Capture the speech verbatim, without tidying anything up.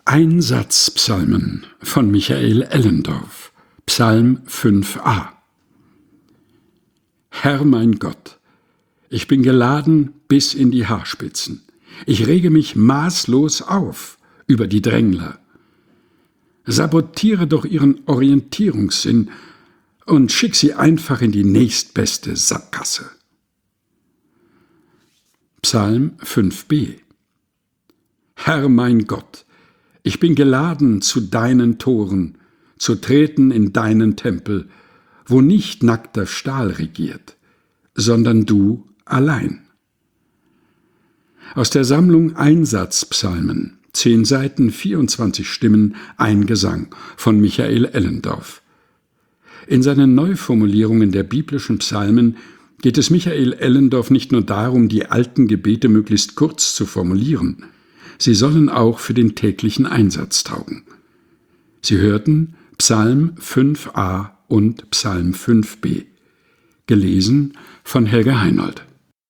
Einsatzpsalmen von Michael Ellendorf, Psalm fünf a. Herr mein Gott, ich bin geladen bis in die Haarspitzen. Ich rege mich maßlos auf über die Drängler. Sabotiere doch ihren Orientierungssinn und schick sie einfach in die nächstbeste Sackgasse. Psalm fünf b. Herr mein Gott, ich bin geladen zu deinen Toren, zu treten in deinen Tempel, wo nicht nackter Stahl regiert, sondern du allein. Aus der Sammlung Einsatzpsalmen, zehn Seiten, vierundzwanzig Stimmen, ein Gesang von Michael Ellendorf. In seinen Neuformulierungen der biblischen Psalmen geht es Michael Ellendorf nicht nur darum, die alten Gebete möglichst kurz zu formulieren, sie sollen auch für den täglichen Einsatz taugen. Sie hörten Psalm fünf a und Psalm fünf b, gelesen von Helga Heinold.